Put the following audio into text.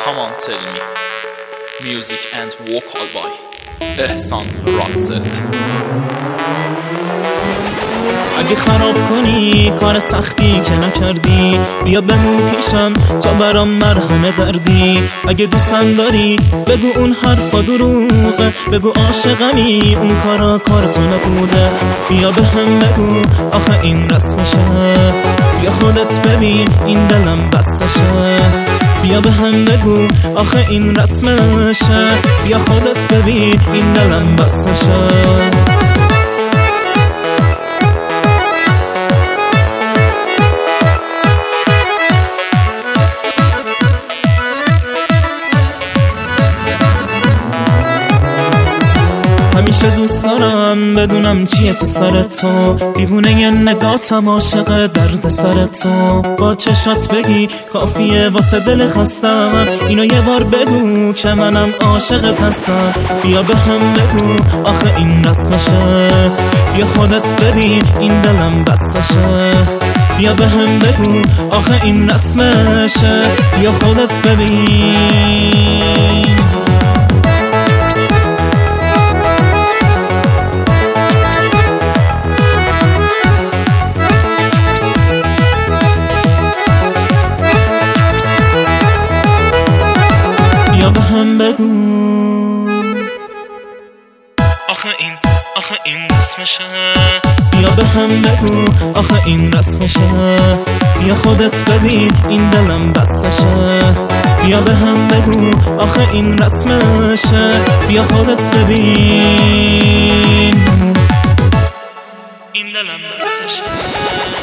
Come on tell me. Music and vocal by احسان رادزل. اگه خراب کنی کار سختی که نکردی، بیا بمون پیشم تا برام مرهم دردی. اگه دوستم داری بگو اون حرفا دروغه، بگو عاشقمی اون کارا کار تو نبوده. بیا به هم بگو آخه این رسمشه، بیا خودت ببین این دلم بسشه. بیا به هم بگو آخه این رسمشه، بیا خودت ببین این دلم بسشه. همیشه دوست دارم بدونم چیه تو سر تو، دیوونه ی نگاتم عاشق درد سر تو. با چشات بگی کافیه واسه دل خستم، اینو یه بار بگو که منم عاشقت هستم. بیا به هم بگو آخه این رسمشه، بیا خودت ببین این دلم بسشه. بیا به هم بگو آخه این رسمشه، بیا خودت ببین. بیا به هم بگو آخه این رسمشه. بیا به هم بگو آخه این رسمشه، بیا خودت ببین این دلم بسشه. بیا به هم بگو آخه این رسمشه، بیا خودت ببین این دلم بسشه.